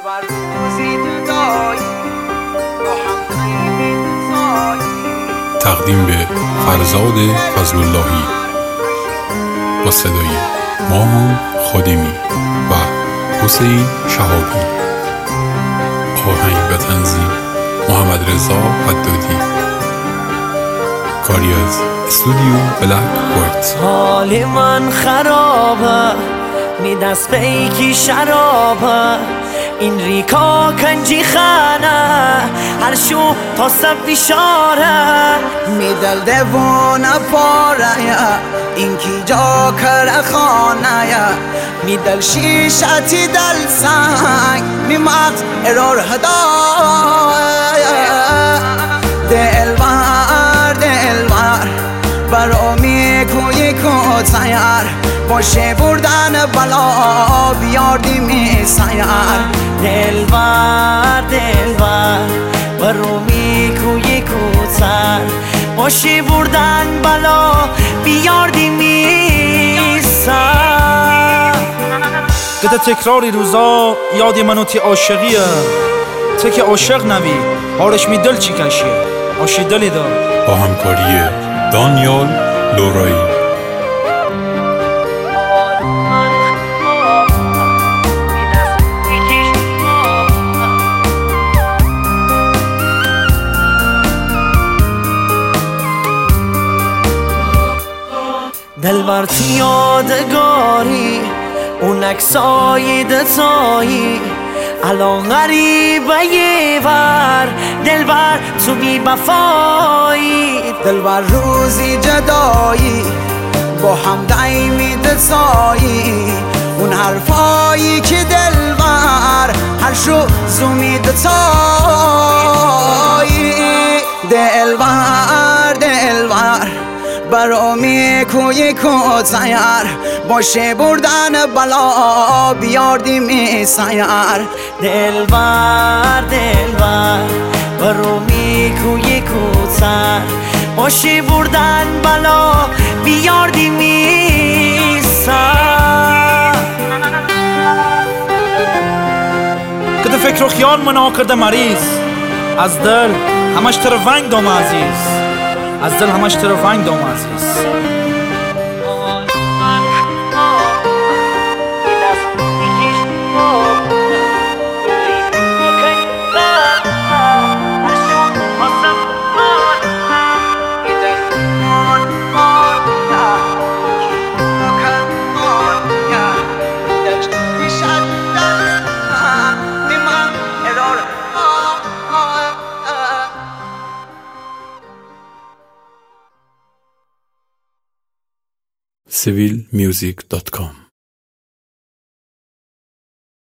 تقدیم به فرزاد فضل اللهی با صدای ماهان خادمی و حسین شهابی. آهنگ و تنظیم محمد رضا حدادی. کاری از استودیو بلک وایت. حال من خرابه، می دست پیکی شرابه، این ریکا کنجی خانه، هر شو تا سب بیشاره، می دل دوونه پاره، این کی جا کر خانه، می دل شیشتی دل سنگ، می مغز ارور هدایه، دلبر برا می کوی کوتایر، باشه بردن بلا بیاردی می سایر. دلبر برو می کوی کوتر، باشه بردن بلا بیاردی می سایر. گده تکراری روزا یادی منو تی عاشقیه، تی که عاشق نوی حالش می دل چی کشیه، عاشی دلی دار. با همکاری دانیال لورایی. دلبر تی یادگاری اون اکسای دتایی، الان غریبه یه ور دلبر تو بی بفایی. دلبر روزی جدایی با هم دایمی دتایی، اون حرفایی که دلبر هر شو زومی دتایی. دلبر برا می کوی کوتایر، باشه بردن بلا بیاردی می سایر. دلبر برو می کوی کوتایر، باشه بردن بلا بیاردی می سایر. کده فکر و خیال منا کرده مریض، از دل همش تر ونگ دام عزیز، از دل همش تر ونگ دام عزیز. civilmusic.com